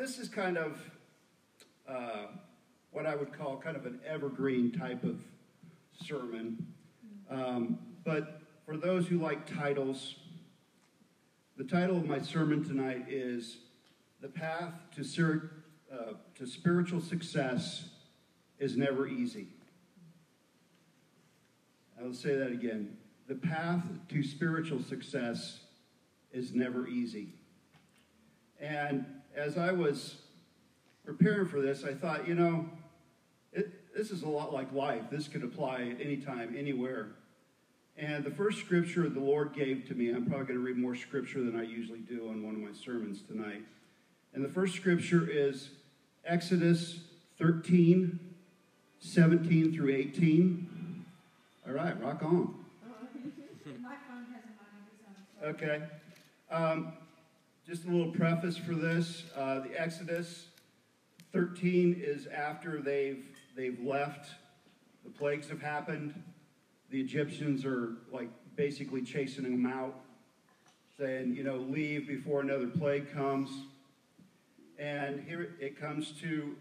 this is kind of what I would call kind of an evergreen type of sermon. But for those who like titles, the title of my sermon tonight is The Path to Spiritual Success is Never Easy. I will say that again. The path to spiritual success is never easy. And as I was preparing for this, I thought, this is a lot like life. This could apply at any time, anywhere. And the first scripture the Lord gave to me, I'm probably going to read more scripture than I usually do on one of my sermons tonight. And the first scripture is Exodus 13, 17 through 18. All right, rock on. My phone has a mind of its own. Okay. Just a little preface for this. The Exodus 13 is after they've left. The plagues have happened. The Egyptians are like basically chasing them out, saying, leave before another plague comes. And here it comes to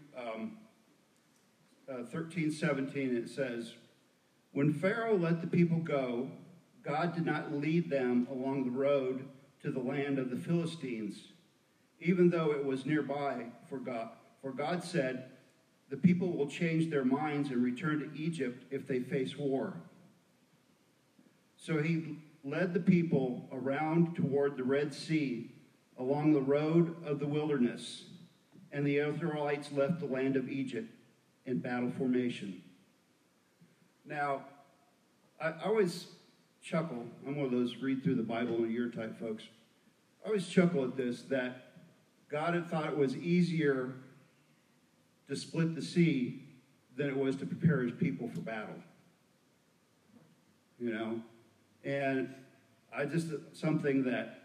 13:17. It says, when Pharaoh let the people go, God did not lead them along the road to the land of the Philistines, even though it was nearby for God. For God said, the people will change their minds and return to Egypt if they face war. So he led the people around toward the Red Sea along the road of the wilderness, and the Israelites left the land of Egypt in battle formation. Now, I always chuckle. I'm one of those read through the Bible in a year type folks. I always chuckle at this, that God had thought it was easier to split the sea than it was to prepare his people for battle. And something that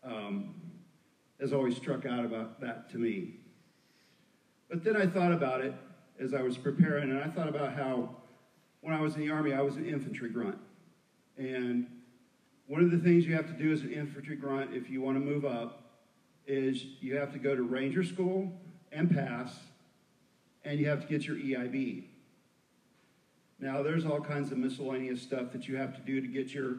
has always struck out about that to me. But then I thought about it as I was preparing, and I thought about how when I was in the Army, I was an infantry grunt. And one of the things you have to do as an infantry grunt if you want to move up is you have to go to Ranger School and pass, and you have to get your EIB. Now, there's all kinds of miscellaneous stuff that you have to do to get your...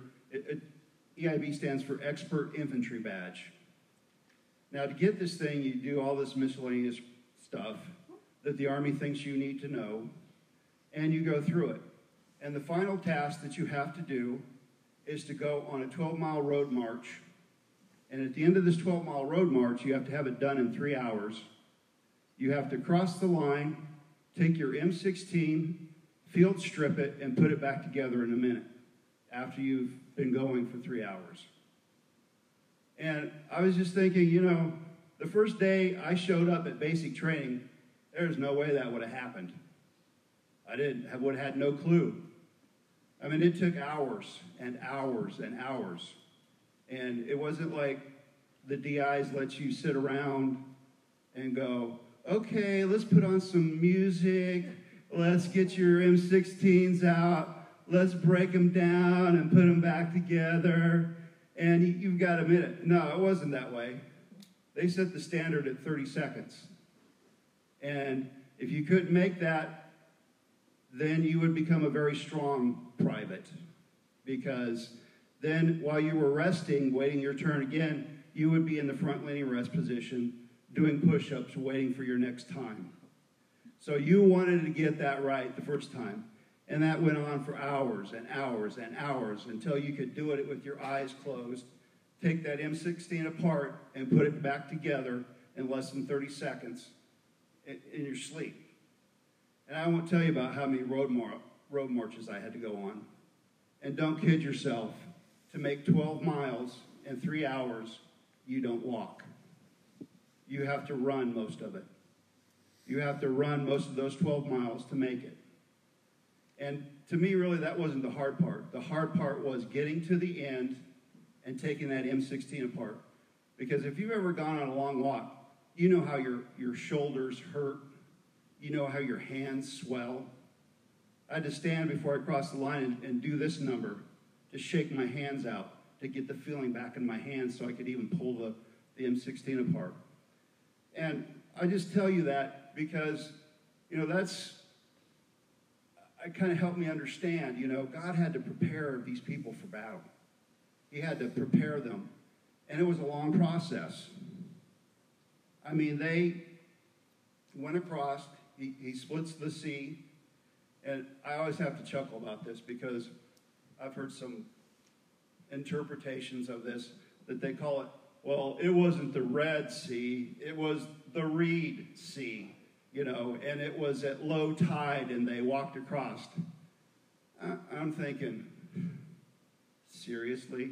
EIB stands for Expert Infantry Badge. Now, to get this thing, you do all this miscellaneous stuff that the Army thinks you need to know, and you go through it. And the final task that you have to do is to go on a 12-mile road march. And at the end of this 12-mile road march, you have to have it done in 3 hours. You have to cross the line, take your M16, field strip it, and put it back together in a minute after you've been going for 3 hours. And I was just thinking, the first day I showed up at basic training, there's no way that would have happened. I would have had no clue. I mean, it took hours and hours and hours. And it wasn't like the DIs let you sit around and go, okay, let's put on some music. Let's get your M16s out. Let's break them down and put them back together. And you've got a minute. No, it wasn't that way. They set the standard at 30 seconds. And if you couldn't make that, then you would become a very strong private, because then while you were resting, waiting your turn again, you would be in the front leaning rest position, doing push-ups, waiting for your next time. So you wanted to get that right the first time, and that went on for hours and hours and hours until you could do it with your eyes closed, take that M16 apart and put it back together in less than 30 seconds in your sleep. And I won't tell you about how many road marches I had to go on. And don't kid yourself, to make 12 miles in 3 hours, you don't walk. You have to run most of it. You have to run most of those 12 miles to make it. And to me, really, that wasn't the hard part. The hard part was getting to the end and taking that M16 apart. Because if you've ever gone on a long walk, you know how your shoulders hurt. You know how your hands swell. I had to stand before I crossed the line and do this number to shake my hands out, to get the feeling back in my hands so I could even pull the M16 apart. And I just tell you that because, it kind of helped me understand, God had to prepare these people for battle. He had to prepare them. And it was a long process. I mean, they went across, he splits the sea, and I always have to chuckle about this because I've heard some interpretations of this that they call it, well, it wasn't the Red Sea, it was the Reed Sea, and it was at low tide and they walked across. I'm thinking, seriously?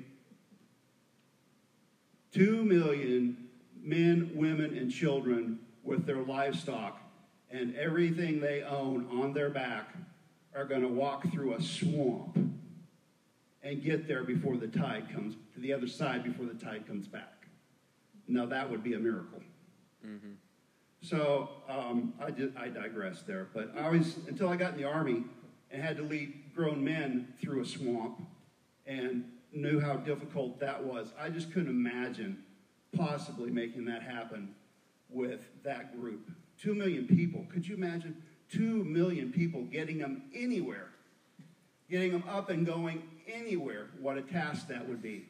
2 million men, women, and children with their livestock and everything they own on their back are going to walk through a swamp and get there before the tide comes, to the other side before the tide comes back. Now that would be a miracle. Mm-hmm. So I digress there, but until I got in the Army and had to lead grown men through a swamp and knew how difficult that was, I just couldn't imagine possibly making that happen with that group. 2 million people. Could you imagine 2 million people getting them anywhere? Getting them up and going anywhere. What a task that would be.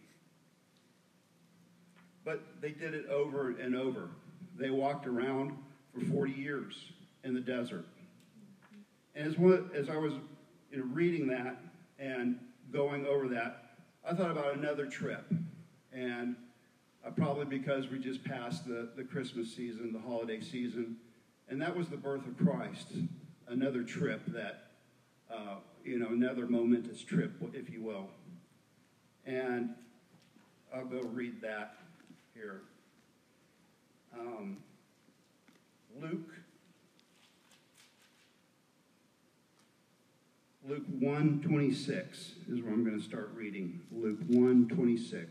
But they did it over and over. They walked around for 40 years in the desert. And as I was reading that and going over that, I thought about another trip. And probably because we just passed the Christmas season, the holiday season, and that was the birth of Christ. Another trip that, another momentous trip, if you will. And I'll go read that here. Luke 1:26 is where I'm going to start reading. Luke 1:26.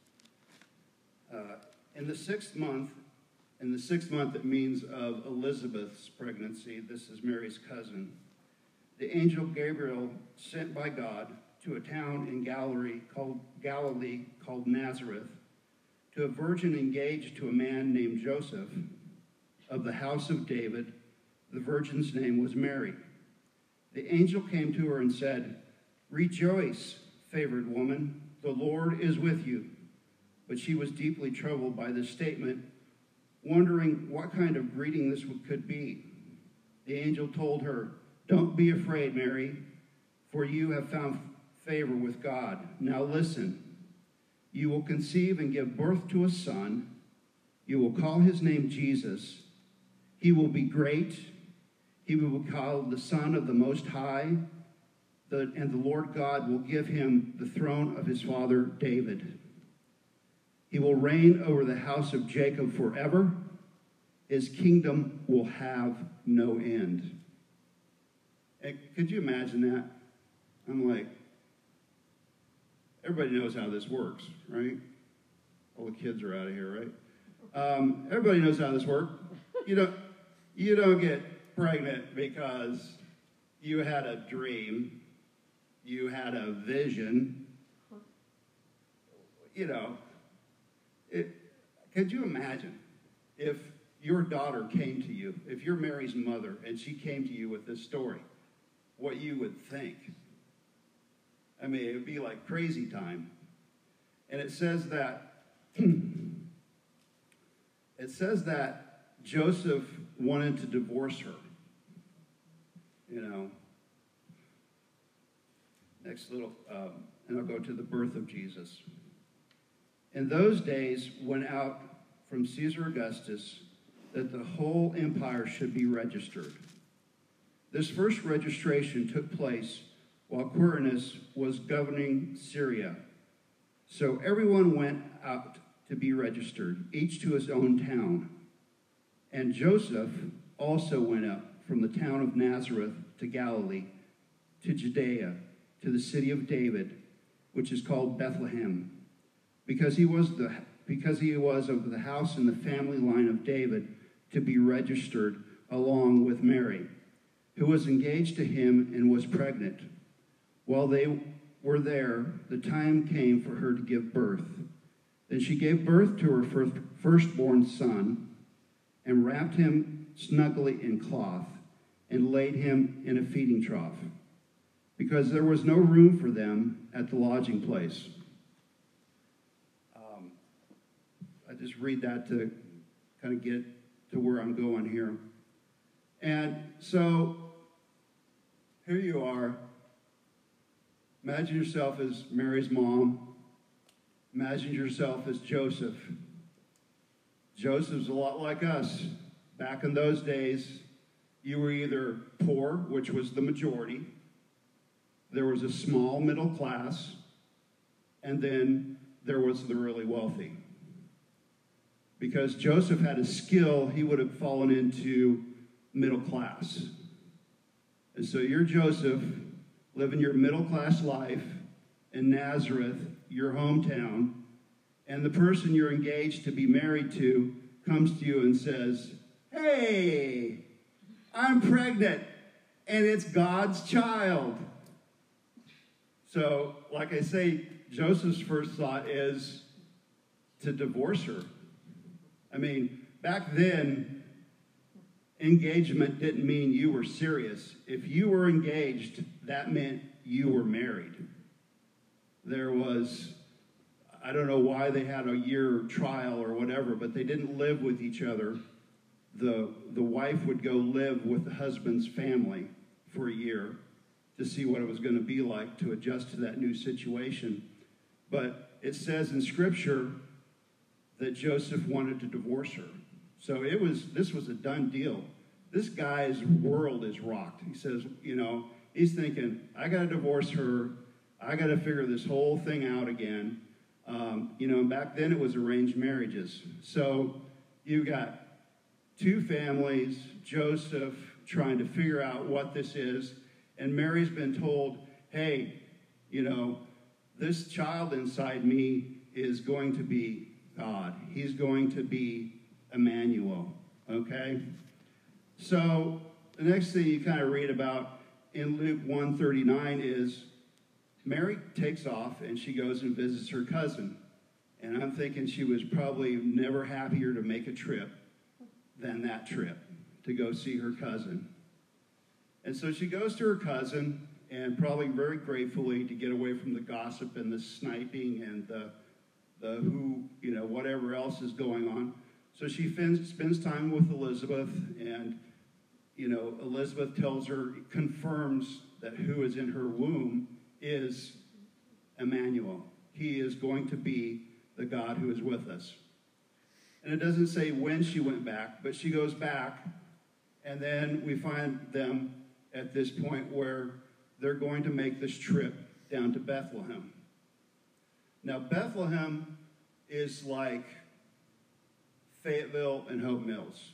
In the sixth month, it means of Elizabeth's pregnancy. This is Mary's cousin. The angel Gabriel, sent by God to a town in Galilee called Nazareth, to a virgin engaged to a man named Joseph of the house of David. The virgin's name was Mary. The angel came to her and said, "Rejoice, favored woman, the Lord is with you." But she was deeply troubled by this statement, wondering what kind of greeting this could be. The angel told her, "Don't be afraid, Mary, for you have found favor with God. Now listen, you will conceive and give birth to a son. You will call his name Jesus. He will be great. He will be called the Son of the Most High, and the Lord God will give him the throne of his father David. He will reign over the house of Jacob forever. His kingdom will have no end." And could you imagine that? I'm like, everybody knows how this works, right? All the kids are out of here, right? Everybody knows how this works. You don't get pregnant because you had a dream, you had a vision. Could you imagine if your daughter came to you, if you're Mary's mother, and she came to you with this story, what you would think? I mean, it would be like crazy time. And it says that Joseph wanted to divorce her. Next little, and I'll go to the birth of Jesus. In those days went out from Caesar Augustus that the whole empire should be registered. This first registration took place while Quirinius was governing Syria. So everyone went out to be registered, each to his own town. And Joseph also went up from the town of Nazareth to Galilee, to Judea, to the city of David, which is called Bethlehem, because he was of the house and the family line of David, to be registered along with Mary, who was engaged to him and was pregnant. While they were there, the time came for her to give birth. Then she gave birth to her firstborn son, and wrapped him snugly in cloth and laid him in a feeding trough, because there was no room for them at the lodging place. I just read that to kind of get to where I'm going here. And so here you are. Imagine yourself as Mary's mom. Imagine yourself as Joseph. Joseph's a lot like us. Back in those days, you were either poor, which was the majority, there was a small middle class, and then there was the really wealthy. Because Joseph had a skill, he would have fallen into middle class. And so you're Joseph, living your middle class life in Nazareth, your hometown, and the person you're engaged to be married to comes to you and says, "Hey, I'm pregnant, and it's God's child." So, like I say, Joseph's first thought is to divorce her. I mean, back then, engagement didn't mean you were serious. If you were engaged, that meant you were married. There was, I don't know why they had a year trial or whatever, but they didn't live with each other. The wife would go live with the husband's family for a year to see what it was going to be like to adjust to that new situation. But it says in Scripture that Joseph wanted to divorce her. So this was a done deal. This guy's world is rocked. He says, he's thinking, I got to divorce her. I got to figure this whole thing out again. And back then it was arranged marriages. So you got two families, Joseph trying to figure out what this is, and Mary's been told, hey, this child inside me is going to be God. He's going to be Emmanuel, okay? So the next thing you kind of read about in Luke 1:39 is Mary takes off and she goes and visits her cousin. And I'm thinking she was probably never happier to make a trip than that trip, to go see her cousin. And so she goes to her cousin, and probably very gratefully to get away from the gossip and the sniping and the whatever else is going on. So she spends time with Elizabeth, and, Elizabeth tells her, confirms that who is in her womb is Emmanuel. He is going to be the God who is with us. And it doesn't say when she went back, but she goes back, and then we find them at this point where they're going to make this trip down to Bethlehem. Now, Bethlehem is like Fayetteville and Hope Mills.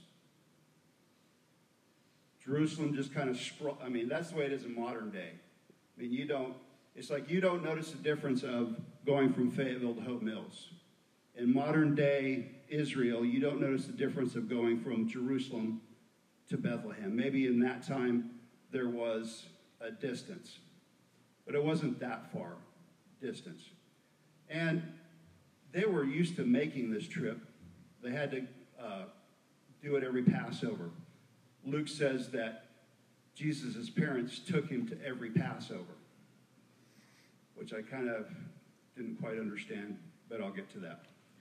Jerusalem just kind of that's the way it is in modern day. It's like you don't notice the difference of going from Fayetteville to Hope Mills. In modern day Israel, you don't notice the difference of going from Jerusalem to Bethlehem. Maybe in that time there was a distance, but it wasn't that far distance. And they were used to making this trip. They had to do it every Passover. Luke says that Jesus' parents took him to every Passover, which I kind of didn't quite understand, but I'll get to that.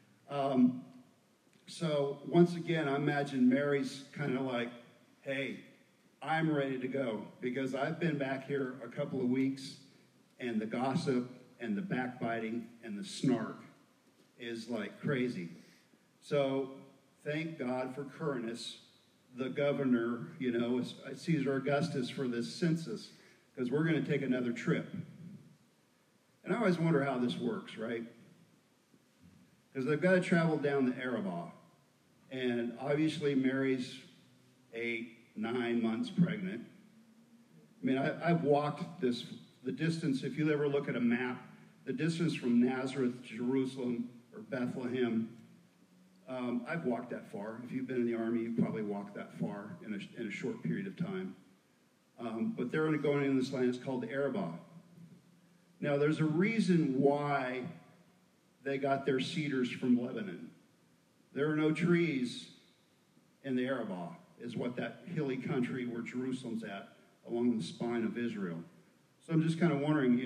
So once again, I imagine Mary's kind of like, hey, I'm ready to go, because I've been back here a couple of weeks, and the gossip and the backbiting and the snark is like crazy. So thank God for Quirinius, the governor, Caesar Augustus, for this census, because we're going to take another trip. And I always wonder how this works, right? Because they've got to travel down the Arabah. And obviously Mary's 8-9 months pregnant. I mean, I've walked the distance, if you ever look at a map, the distance from Nazareth to Jerusalem or Bethlehem, I've walked that far. If you've been in the army, you've probably walked that far in a short period of time. But they're going in this land, it's called the Arabah. Now, there's a reason why they got their cedars from Lebanon. There are no trees in the Arabah, is what that hilly country where Jerusalem's at, along the spine of Israel. So I'm just kind of wondering,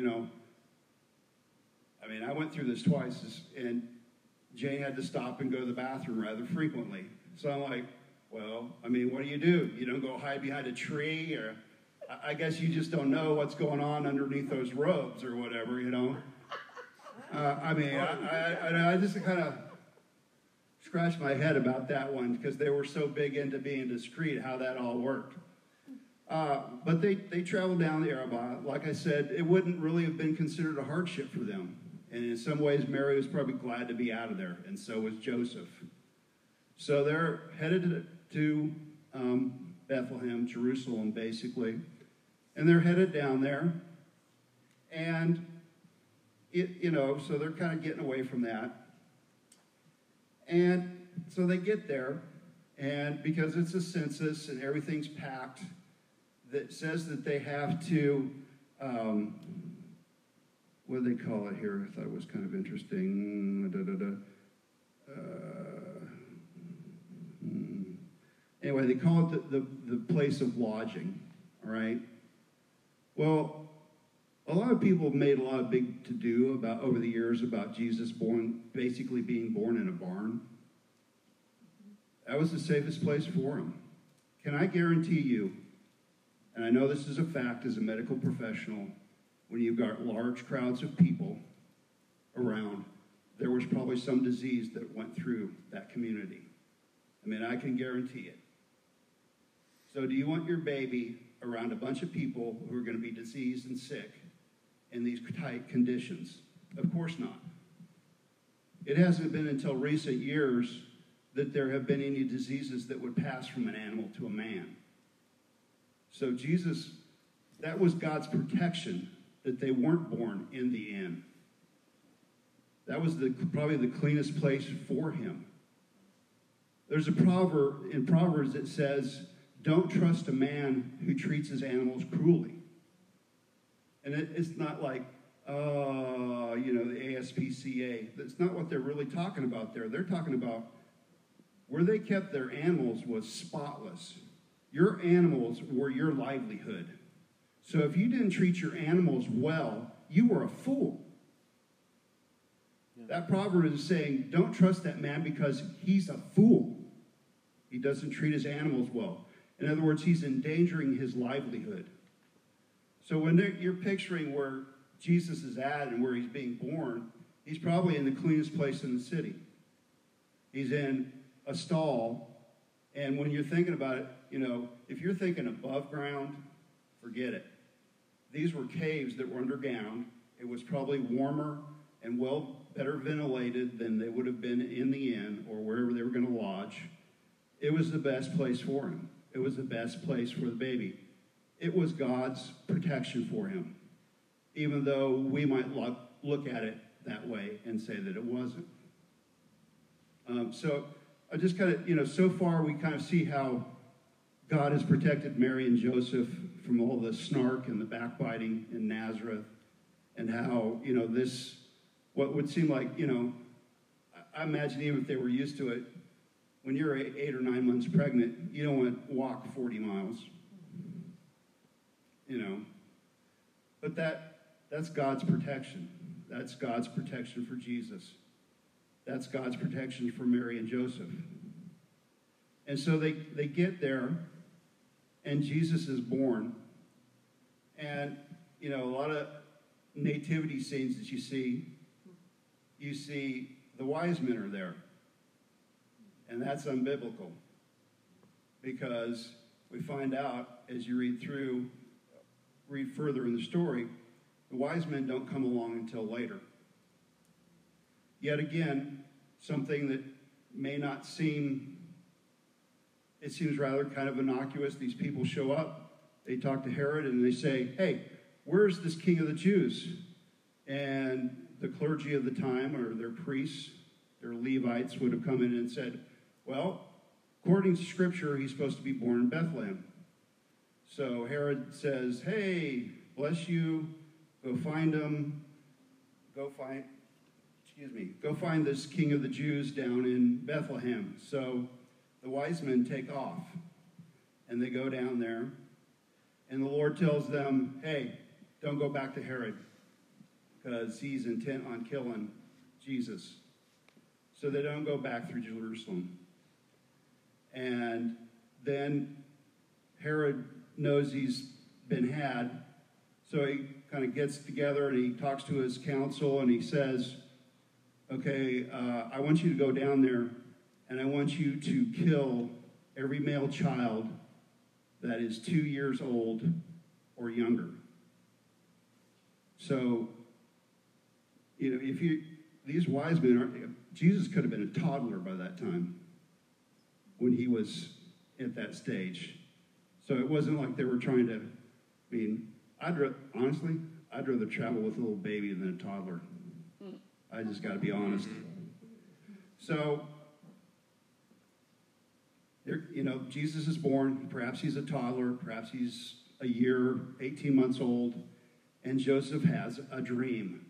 I mean, I went through this twice, and Jane had to stop and go to the bathroom rather frequently. So I'm like, well, I mean, what do? You don't go hide behind a tree, or I guess you just don't know what's going on underneath those robes or whatever, I mean, I just kind of scratched my head about that one because they were so big into being discreet, how that all worked. But they traveled down the Arabah. Like I said, it wouldn't really have been considered a hardship for them. And in some ways, Mary was probably glad to be out of there, and so was Joseph. So they're headed to Bethlehem, Jerusalem, basically. And they're headed down there. And, so they're kind of getting away from that. And so they get there, and because it's a census and everything's packed, that says that they have to, what do they call it here? I thought it was kind of interesting. Anyway, they call it the place of lodging, all right? Well, a lot of people have made a lot of big to-do about over the years about Jesus basically being born in a barn. That was the safest place for him. Can I guarantee you, and I know this is a fact as a medical professional, when you've got large crowds of people around, there was probably some disease that went through that community. I mean, I can guarantee it. So do you want your baby around a bunch of people who are going to be diseased and sick in these tight conditions? Of course not. It hasn't been until recent years that there have been any diseases that would pass from an animal to a man. So Jesus, that was God's protection, that they weren't born in the inn. That was probably the cleanest place for him. There's a proverb in Proverbs that says, don't trust a man who treats his animals cruelly. And it's not like, the ASPCA. That's not what they're really talking about there. They're talking about where they kept their animals was spotless. Your animals were your livelihood. So if you didn't treat your animals well, you were a fool. Yeah. That proverb is saying, don't trust that man because he's a fool. He doesn't treat his animals well. In other words, he's endangering his livelihood. So when you're picturing where Jesus is at and where he's being born, he's probably in the cleanest place in the city. He's in a stall, and when you're thinking about it, if you're thinking above ground, forget it. These were caves that were underground. It was probably warmer and better ventilated than they would have been in the inn or wherever they were going to lodge. It was the best place for him. It was the best place for the baby. It was God's protection for him, even though we might look at it that way and say that it wasn't. So I just kind of, so far we kind of see how God has protected Mary and Joseph from all the snark and the backbiting in Nazareth, and how, what would seem like, I imagine even if they were used to it, when you're 8 or 9 months pregnant, you don't want to walk 40 miles, But that's God's protection. That's God's protection for Jesus. That's God's protection for Mary and Joseph. And so they get there, and Jesus is born. And, a lot of nativity scenes that you see the wise men are there. And that's unbiblical, because we find out as you read further in the story, the wise men don't come along until later. Yet again, something that may not seem, it seems rather kind of innocuous. These people show up, they talk to Herod, and they say, hey, where's this king of the Jews? And the clergy of the time, or their priests, their Levites, would have come in and said, well, according to Scripture, he's supposed to be born in Bethlehem. So Herod says, hey, bless you, go find him, go find this king of the Jews down in Bethlehem. So the wise men take off, and they go down there, and the Lord tells them, hey, don't go back to Herod, because he's intent on killing Jesus. So they don't go back through Jerusalem. And then Herod knows he's been had, so he kind of gets together and he talks to his council and he says, okay, I want you to go down there and I want you to kill every male child that is 2 years old or younger. So, you know, these wise men, Jesus could have been a toddler by that time when he was at that stage. So it wasn't like they were trying to, I mean, honestly, I'd rather travel with a little baby than a toddler. I just got to be honest. So, you know, Jesus is born. Perhaps he's a toddler. Perhaps he's a year, 18 months old. And Joseph has a dream.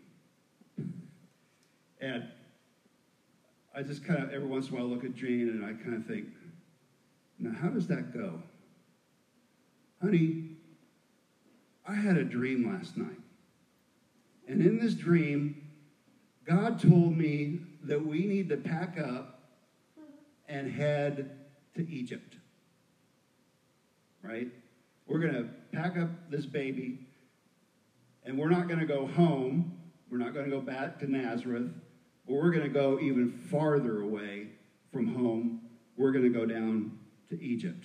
And I just kind of, every once in a while, look at Jane and I kind of think, now, how does that go? Honey, I had a dream last night. And in this dream, God told me that we need to pack up and head to Egypt. Right? We're going to pack up this baby, and we're not going to go home. We're not going to go back to Nazareth, but we're going to go even farther away from home. We're going to go down to Egypt.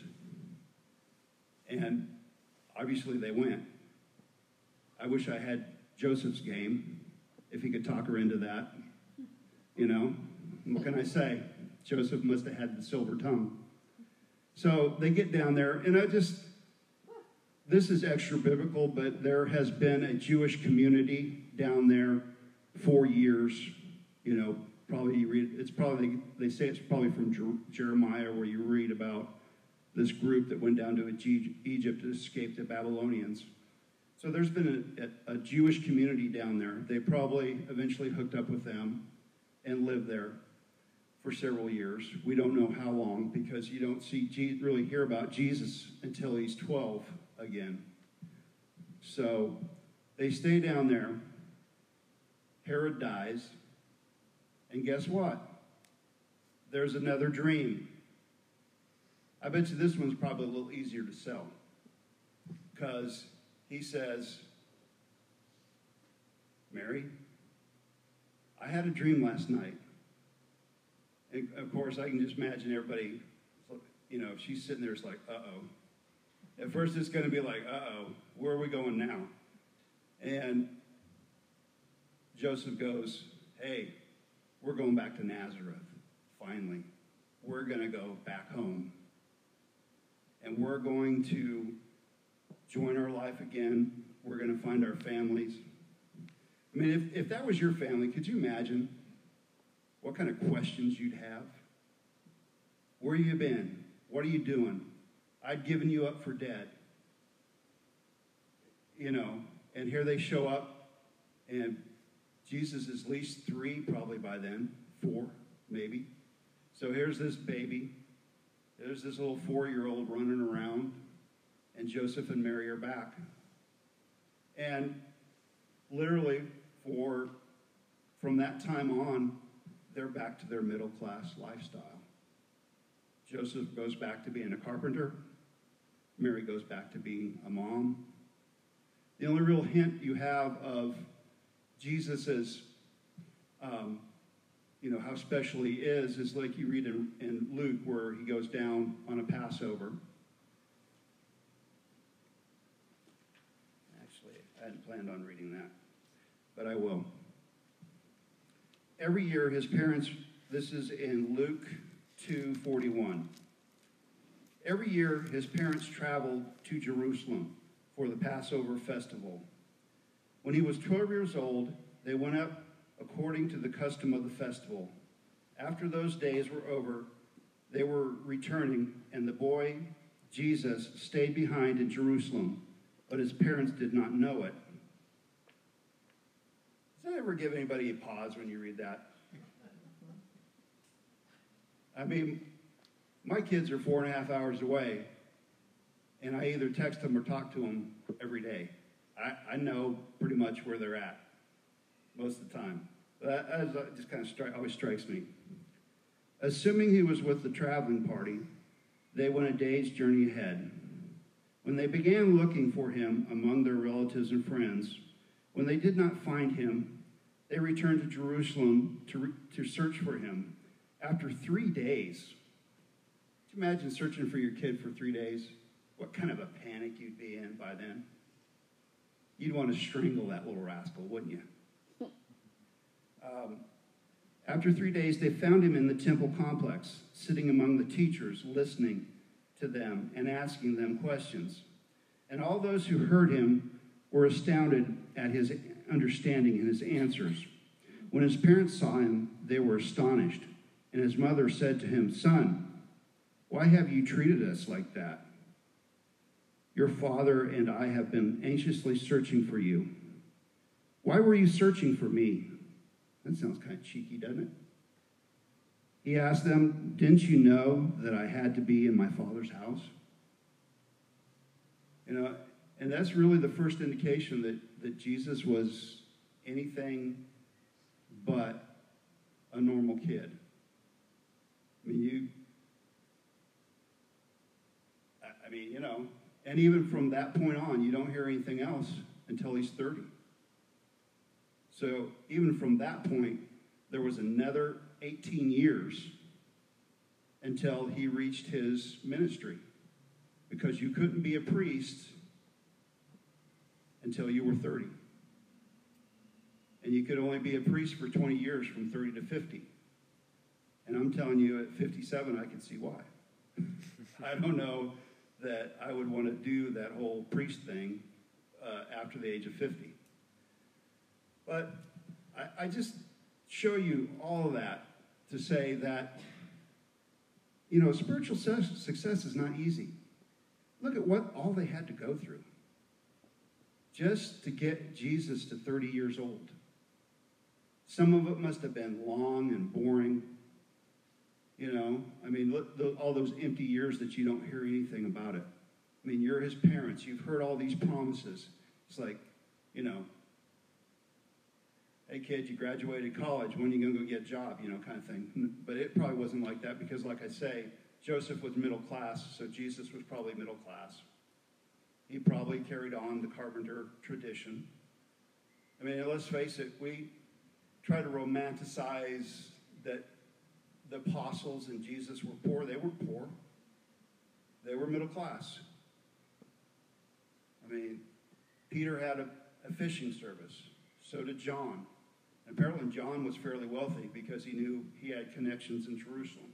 And obviously they went. I wish I had Joseph's game, if he could talk her into that. You know, what can I say? Joseph must have had the silver tongue. So they get down there, and this is extra biblical, but there has been a Jewish community down there for years. You know, probably you read, they say it's probably from Jeremiah, where you read about this group that went down to Egypt to escape the Babylonians. So there's been a Jewish community down there. They probably eventually hooked up with them and lived there for several years. We don't know how long, because you don't really hear about Jesus until he's 12 again. So they stay down there. Herod dies. And guess what? There's another dream. I bet you this one's probably a little easier to sell, because he says, Mary, I had a dream last night. And of course, I can just imagine everybody, you know, if she's sitting there, it's like, uh-oh. At first, it's going to be like, uh-oh, where are we going now? And Joseph goes, hey, we're going back to Nazareth, finally. We're going to go back home. And we're going to join our life again. We're going to find our families. I mean, if that was your family, could you imagine what kind of questions you'd have? Where you been? What are you doing? I'd given you up for dead. You know, and here they show up, and Jesus is at least 3 probably by then, 4 maybe. So here's this baby. There's this little 4-year-old running around, and Joseph and Mary are back. And literally, from that time on, they're back to their middle-class lifestyle. Joseph goes back to being a carpenter. Mary goes back to being a mom. The only real hint you have of Jesus as, you know, how special he is like you read in Luke, where he goes down on a Passover. Actually, I hadn't planned on reading that, but I will. Every year, his parents, this is in Luke 2:41. Every year, his parents traveled to Jerusalem for the Passover festival. When he was 12 years old, they went up according to the custom of the festival. After those days were over, they were returning, and the boy, Jesus, stayed behind in Jerusalem, but his parents did not know it. Does that ever give anybody a pause when you read that? I mean, My kids are 4.5 hours away, and I either text them or talk to them every day. I know pretty much where they're at most of the time. That just kind of always strikes me. Assuming he was with the traveling party, they went a day's journey ahead. When they began looking for him among their relatives and friends, when they did not find him, they returned to Jerusalem to search for him. After 3 days, could you imagine searching for your kid for 3 days? What kind of a panic you'd be in by then? You'd want to strangle that little rascal, wouldn't you? After 3 days, they found him in the temple complex, sitting among the teachers, listening to them and asking them questions. And all those who heard him were astounded at his understanding and his answers. When his parents saw him, they were astonished. And his mother said to him, "Son, why have you treated us like that? Your father and I have been anxiously searching for you. Why were you searching for me?" That sounds kind of cheeky, doesn't it? He asked them, "Didn't you know that I had to be in my Father's house?" And that's really the first indication that Jesus was anything but a normal kid. And even from that point on, you don't hear anything else until he's 30. So even from that point, there was another 18 years until he reached his ministry, because you couldn't be a priest until you were 30. And you could only be a priest for 20 years from 30 to 50. And I'm telling you, at 57, I can see why. I don't know that I would want to do that whole priest thing after the age of 50. But I just show you all of that to say that, spiritual success is not easy. Look at what all they had to go through just to get Jesus to 30 years old. Some of it must have been long and boring. Look, all those empty years that you don't hear anything about it. You're his parents. You've heard all these promises. It's like, hey, kid, you graduated college. When are you going to go get a job, kind of thing. But it probably wasn't like that because, like I say, Joseph was middle class, so Jesus was probably middle class. He probably carried on the carpenter tradition. Let's face it, we try to romanticize that the apostles and Jesus were poor. They were poor. They were middle class. Peter had a fishing service. So did John. And apparently John was fairly wealthy because he knew he had connections in Jerusalem.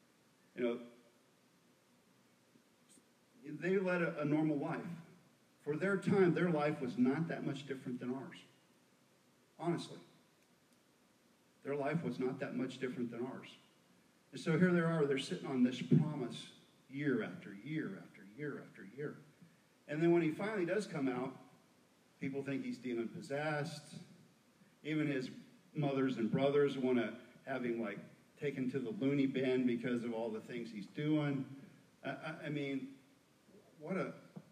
They led a normal life. For their time, their life was not that much different than ours. Honestly. Their life was not that much different than ours. And so here they are, they're sitting on this promise year after year after year after year. And then when he finally does come out, people think he's demon-possessed. Even his mothers and brothers want to have him, taken to the loony bin because of all the things he's doing. What a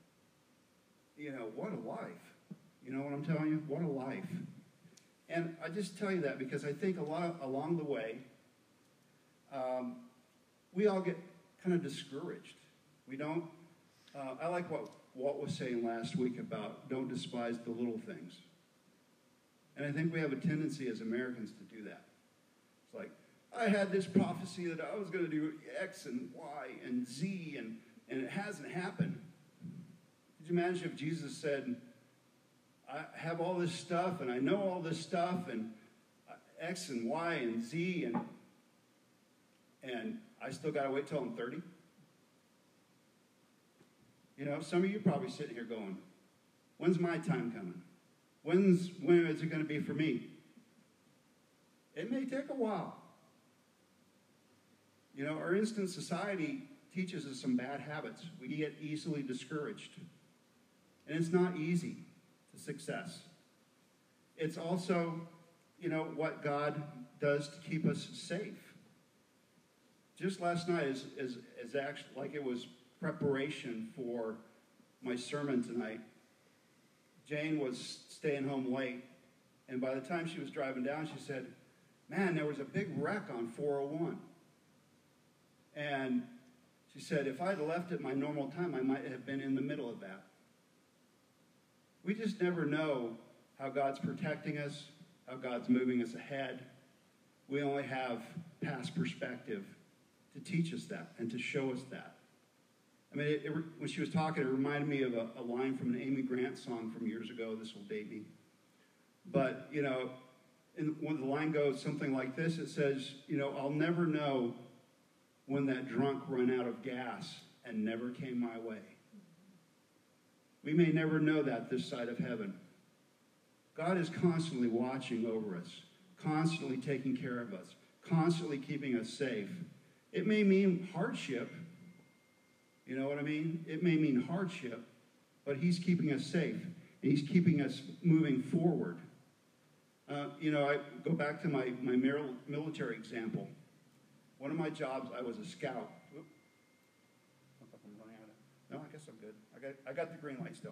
life. You know what I'm telling you? What a life. And I just tell you that because I think along the way, we all get kind of discouraged. We don't, I like what Walt was saying last week about don't despise the little things. And I think we have a tendency as Americans to do that. It's like, I had this prophecy that I was going to do X and Y and Z, and it hasn't happened. Could you imagine if Jesus said, I have all this stuff, and I know all this stuff, and X and Y and Z, and I still got to wait till I'm 30? Some of you probably sitting here going, when's my time coming? When is it going to be for me? It may take a while. Our instant society teaches us some bad habits. We get easily discouraged. And it's not easy to success. It's also, what God does to keep us safe. just last night is actually like it was preparation for my sermon tonight. Jane was staying home late, and by the time she was driving down, she said, "Man, there was a big wreck on 401." And she said, if I had left at my normal time, I might have been in the middle of that. We just never know how God's protecting us, how God's moving us ahead. We only have past perspective to teach us that and to show us that. I mean, when she was talking, it reminded me of a line from an Amy Grant song from years ago. This will date me. But, you know, when the line goes something like this, it says, you know, I'll never know when that drunk ran out of gas and never came my way. We may never know that this side of heaven. God is constantly watching over us, constantly taking care of us, constantly keeping us safe. It may mean hardship. You know what I mean? It may mean hardship, but he's keeping us safe, and he's keeping us moving forward. You know, I go back to my military example. One of my jobs, I was a scout. No, I guess I'm good. I got the green light still.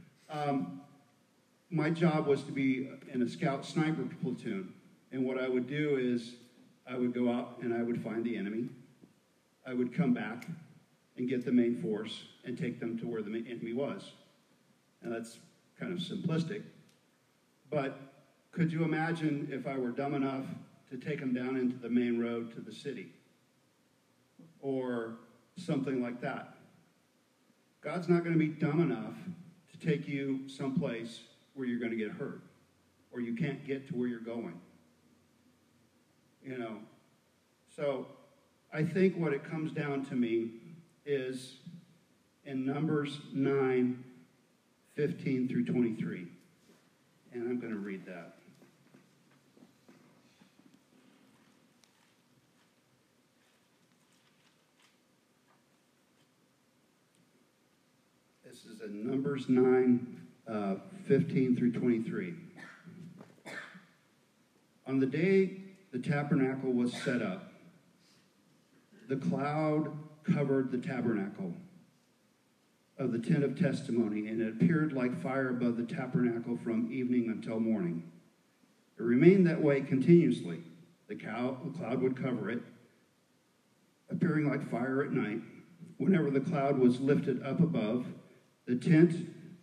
My job was to be in a scout sniper platoon. And what I would do is I would go out and I would find the enemy. I would come back and get the main force and take them to where the enemy was. And that's kind of simplistic. But could you imagine if I were dumb enough to take them down into the main road to the city? Or something like that. God's not going to be dumb enough to take you someplace where you're going to get hurt. Or you can't get to where you're going. You know. So I think what it comes down to me is in Numbers 9, 15 through 23. And I'm going to read that. This is in Numbers 9, 15 through 23. On the day the tabernacle was set up, the cloud covered the tabernacle of the tent of testimony, and it appeared like fire above the tabernacle from evening until morning. It remained that way continuously. The cloud would cover it, appearing like fire at night. Whenever the cloud was lifted up above, the tent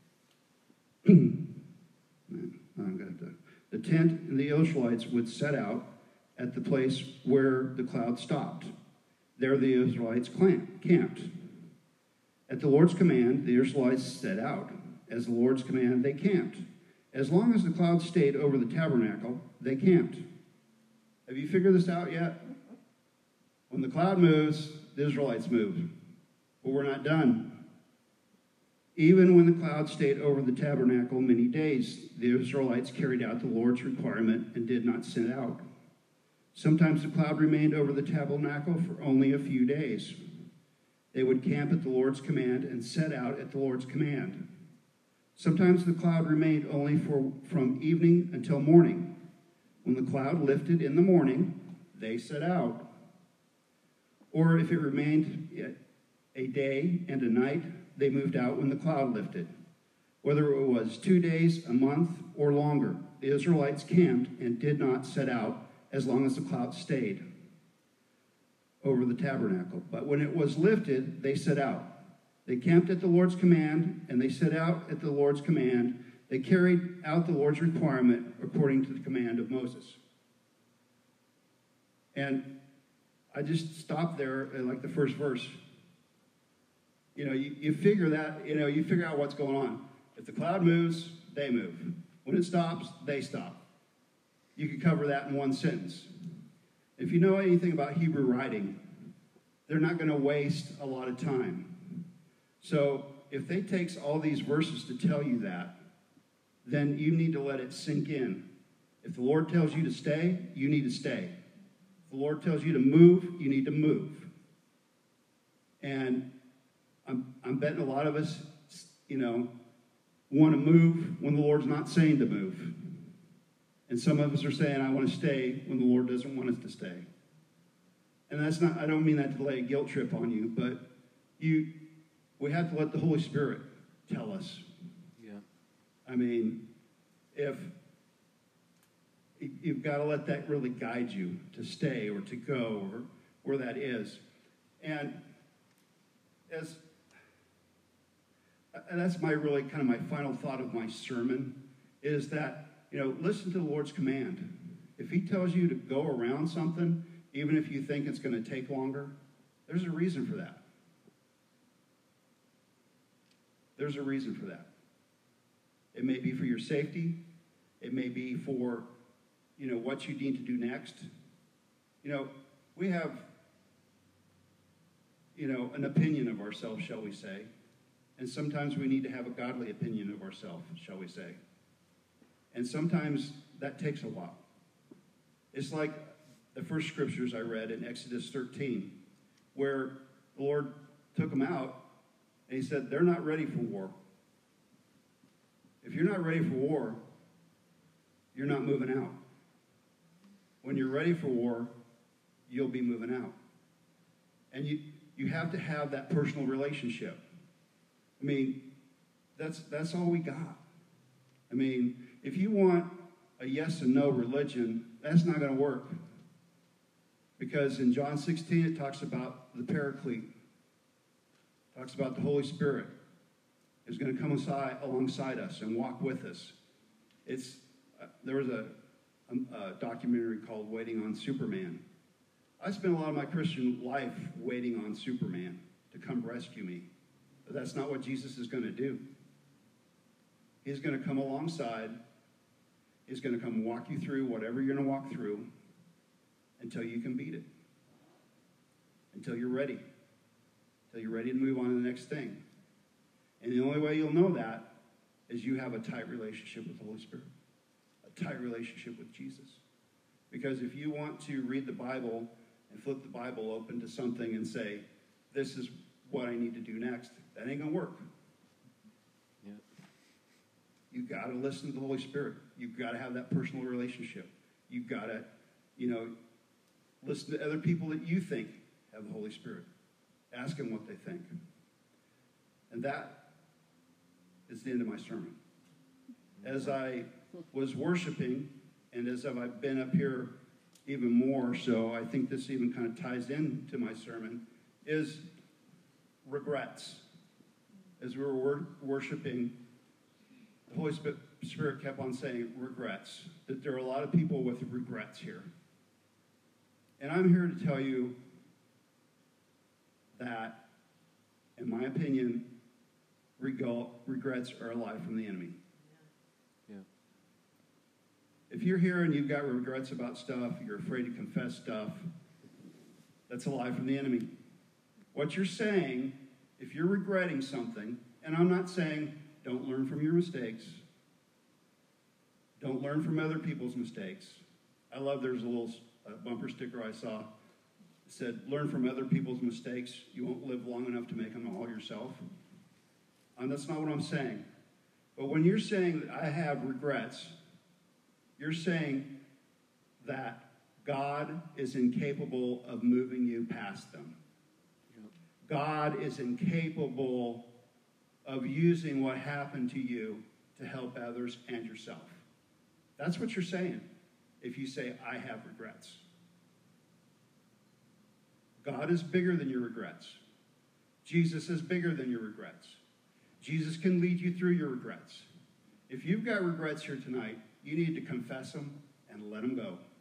and the Israelites would set out at the place where the cloud stopped. There the Israelites camped. At the Lord's command, the Israelites set out. As the Lord's command, they camped. As long as the cloud stayed over the tabernacle, they camped. Have you figured this out yet? When the cloud moves, the Israelites move. But we're not done. Even when the cloud stayed over the tabernacle many days, the Israelites carried out the Lord's requirement and did not set out. Sometimes the cloud remained over the tabernacle for only a few days. They would camp at the Lord's command and set out at the Lord's command. Sometimes the cloud remained only from evening until morning. When the cloud lifted in the morning, they set out. Or if it remained a day and a night, they moved out when the cloud lifted. Whether it was 2 days, a month, or longer, the Israelites camped and did not set out as long as the cloud stayed over the tabernacle. But when it was lifted, they set out. They camped at the Lord's command, and they set out at the Lord's command. They carried out the Lord's requirement according to the command of Moses. And I just stopped there at like the first verse. You know, you figure that, you figure out what's going on. If the cloud moves, they move. When it stops, they stop. You could cover that in one sentence. If you know anything about Hebrew writing, they're not going to waste a lot of time. So if they takes all these verses to tell you that, then you need to let it sink in. If the Lord tells you to stay, you need to stay. If the Lord tells you to move, you need to move. And I'm betting a lot of us, want to move when the Lord's not saying to move. And some of us are saying, I want to stay when the Lord doesn't want us to stay. And that's not, I don't mean that to lay a guilt trip on you, but we have to let the Holy Spirit tell us. Yeah. I mean, if you've got to let that really guide you to stay or to go or where that is. And that's my really kind of my final thought of my sermon is that, listen to the Lord's command. If he tells you to go around something, even if you think it's going to take longer, there's a reason for that. There's a reason for that. It may be for your safety. It may be for, what you need to do next. We have, an opinion of ourselves, shall we say. And sometimes we need to have a godly opinion of ourselves, shall we say. And sometimes that takes a while. It's like the first scriptures I read in Exodus 13, where the Lord took them out, and he said, they're not ready for war. If you're not ready for war, you're not moving out. When you're ready for war, you'll be moving out. And you have to have that personal relationship. I mean, that's all we got. I mean, if you want a yes and no religion, that's not going to work. Because in John 16, it talks about the Paraclete. It talks about the Holy Spirit is going to come alongside us and walk with us. There was a documentary called Waiting on Superman. I spent a lot of my Christian life waiting on Superman to come rescue me. But that's not what Jesus is going to do. He's going to come alongside. He's going to come walk you through whatever you're going to walk through until you can beat it. Until you're ready. Until you're ready to move on to the next thing. And the only way you'll know that is you have a tight relationship with the Holy Spirit. A tight relationship with Jesus. Because if you want to read the Bible and flip the Bible open to something and say, this is what I need to do next, that ain't going to work. Yeah. You've got to listen to the Holy Spirit. You've got to have that personal relationship. You've got to, listen to other people that you think have the Holy Spirit. Ask them what they think. And that is the end of my sermon. As I was worshiping, and as I've been up here even more, so I think this even kind of ties into my sermon, is regrets. As we were worshiping, the Holy Spirit kept on saying regrets. That there are a lot of people with regrets here. And I'm here to tell you that, in my opinion, regrets are a lie from the enemy. Yeah. If you're here and you've got regrets about stuff, you're afraid to confess stuff, that's a lie from the enemy. What you're saying, if you're regretting something, and I'm not saying don't learn from your mistakes, don't learn from other people's mistakes. I love there's a little bumper sticker I saw. It said, learn from other people's mistakes. You won't live long enough to make them all yourself. And that's not what I'm saying. But when you're saying that I have regrets, you're saying that God is incapable of moving you past them. Yep. God is incapable of using what happened to you to help others and yourself. That's what you're saying if you say, I have regrets. God is bigger than your regrets. Jesus is bigger than your regrets. Jesus can lead you through your regrets. If you've got regrets here tonight, you need to confess them and let them go.